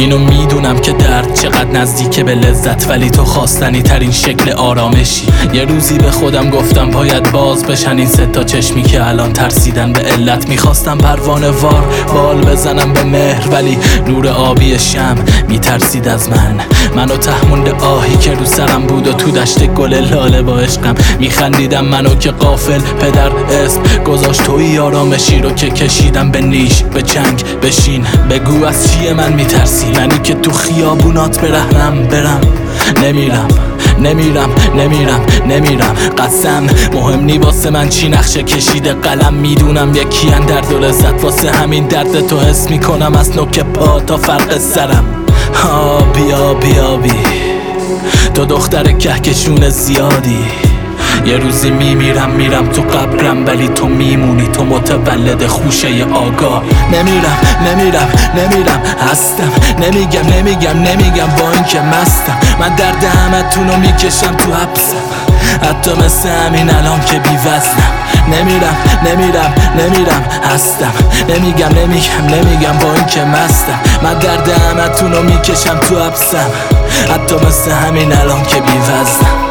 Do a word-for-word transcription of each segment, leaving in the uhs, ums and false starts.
اینو میدونم که درد چقدر نزدیکه به لذت، ولی تو خواستنی ترین شکل آرامشی. یه روزی به خودم گفتم باید باز بشن این سه تا چشمی که الان ترسیدن به علت. میخواستم پروانه وار بال بزنم به مهر، ولی نور آبی شم میترسید از من. منو تهموند آهی که رو سرم بود و تو دشت گل لاله با عشقم میخندیدم. منو که غافل پدر اسم گذاشت، توی آرامشی رو که کشیدم به نیش به چنگ. بشین بگو از چیه من میترسی؟ منی که تو خیابونات برهنم برم. نمیرم نمیرم نمیرم نمیرم قسم مهم نی واسه من چی نقشه کشیده قلم. میدونم یکی ان درد و لذت، واسه همین درد تو حس میکنم از نوک پا تا فرق سرم. ها بیا بیا بی تو دختر کهکشون زیادی. یه روزی میمیرم میرم تو قبرم، ولی تو میمونی، تو متولد خوشه آگاه. نمیرم نمیرم نمیرم هستم، نمیگم نمیگم نمیگم با این که مستم. من درد همتونو میکشم تو حبسم، حتی مثل همین الان که بی وزنم. نمیرم نمیرم نمیرم هستم، نمیگم نمیگم نمیگم با این که مستم. من درد همتونو میکشم تو حبسم، حتی مثل همین الان که بی وزنم.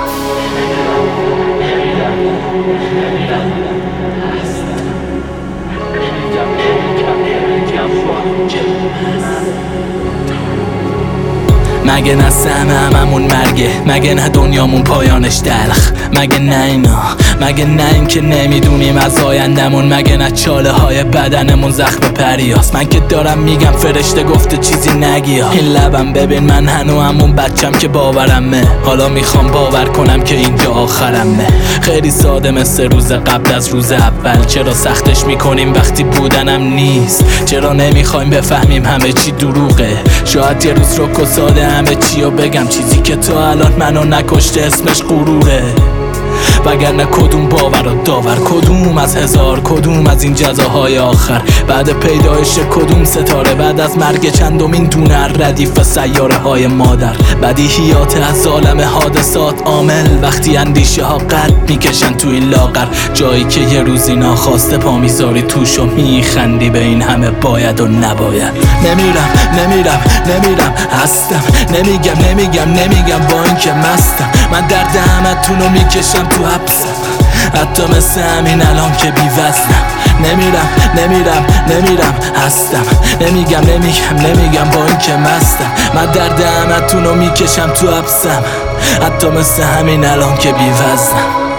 مگه نه سهم هممون مرگه؟ مگه نه دنیامون پایانش دلخ؟ مگه نه اینا؟ مگه نه این که نمیدونیم از آیندمون؟ مگه نه چاله های بدنمون زخم پریاس؟ من که دارم میگم فرشته گفته چیزی نگیا. این لبم ببین من هنو همون بچم که باورمه، حالا میخوام باور کنم که اینجا آخرمه. خیلی ساده مثل روز قبل از روز اول، چرا سختش میکنیم وقتی بودنم نیست؟ چرا نمیخوایم بفهمیم همه چی دروغه؟ شاید یه روز رک و ساده همه چی رو بگم، چیزی که تا الان منو نکشته اسمش غروره. وگرنه کدوم باور و داور، کدوم از هزار، کدوم از این جزاهای آخر؟ بعد پیدایش کدوم ستاره؟ بعد از مرگ چندمین دونه ردیف سیاره های مادر؟ بدیهیات از عالم حادثات عامل، وقتی اندیشه ها قد میکشن تو این لاغر. جایی که یه روزی ناخواسته پا میذاری توش و میخندی به این همه باید و نباید. نمیرم نمیرم نمیرم هستم، نمیگم نمیگم نمیگم با این که مستم. من درد همتونو میکشم تو حبسم، حتی مثل همین الان که بی وزنم. نمیرم نمیرم نمیرم هستم، نمیگم نمیگم نمیگم با این که مستم. من درد همتونو میکشم تو حبسم، حتی مثل همین الان که بی وزنم.